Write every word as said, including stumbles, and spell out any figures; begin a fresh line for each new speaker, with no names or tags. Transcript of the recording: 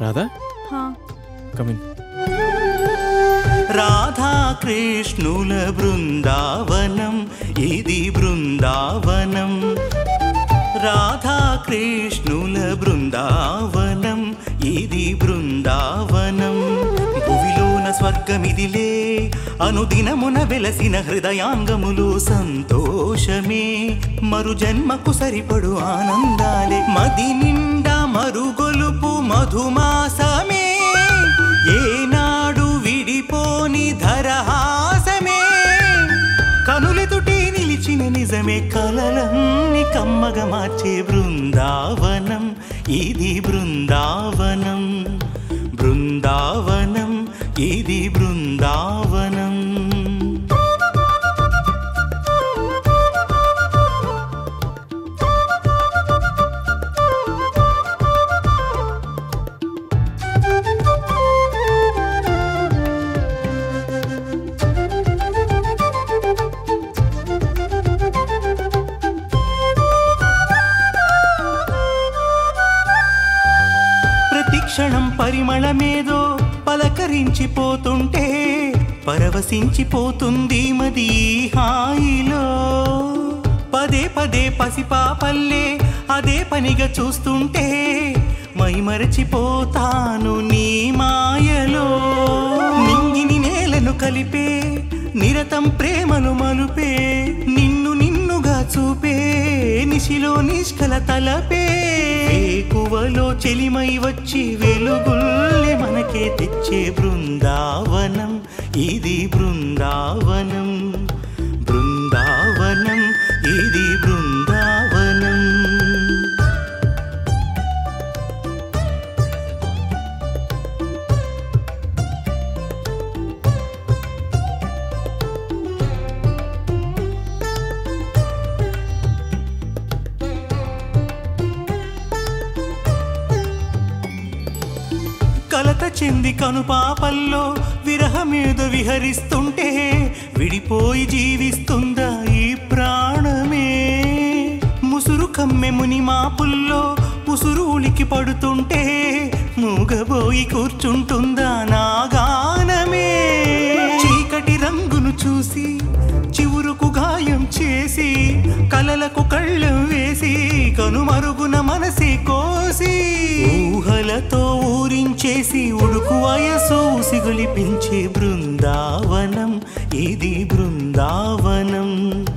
రాధా కమిన్.
రాధా కృష్ణుల బృందావనం ఇది బృందావనం. రాధా కృష్ణుల బృందావనం ఇది బృందావనం. భువిలోన స్వర్గమిదిలే అనుదినమున వెలసిన హృదయాంగములు సంతోషమే. మరు జన్మకు సరిపడు ఆనందాలే మది నిండా మరుగొలుపు మధుమాసమే. ఏనాడు విడిపోని ధరహాసమే కనులెదుటే నిలిచిన నిజమే. కలలన్నీ కమ్మగా మార్చే బృందావనం ఇది బృందావనం. బృందావనం ఇది బృందావనం. క్షణం పరిమళమేదో పలకరించిపోతుంటే పరవశించిపోతుంది మది హాయిలో. పదే పదే పసిపాపల్లే అదే పనిగా చూస్తుంటే మైమరచిపోతాను నీ మాయలో. నింగిని నేలను కలిపే నిరతం ప్రేమను మలుపే నిన్ను నిన్నుగా చూపే నిశిలో నిష్కల తలపే. వేకువలో చెలిమై వచ్చి వెలుగుల్లే మనకే తెచ్చే బృందావనం ఇది బృందావనం. బృందావనం ఇది బృందావనం. కలత చెంది కనుపాపల్లో విరహమేద విహరిస్తుంటే విడిపోయి జీవిస్తుందా ఈ ప్రాణమే. ముసురు కమ్మె ముని మాపుల్లో ఉసురు ఉలికి పడుతుంటే మూగబోయి కూర్చుంటుందా నా గానమే. చీకటి రంగును చూసి చివురుకు గాయం చేసి కలలకు కళ్ళం వేసి కనుమరుగున మనసి కోసి ఊహలతో ఊరించేసి ఉడుకు వయసు సిగులిపించే బృందావనం ఇది బృందావనం.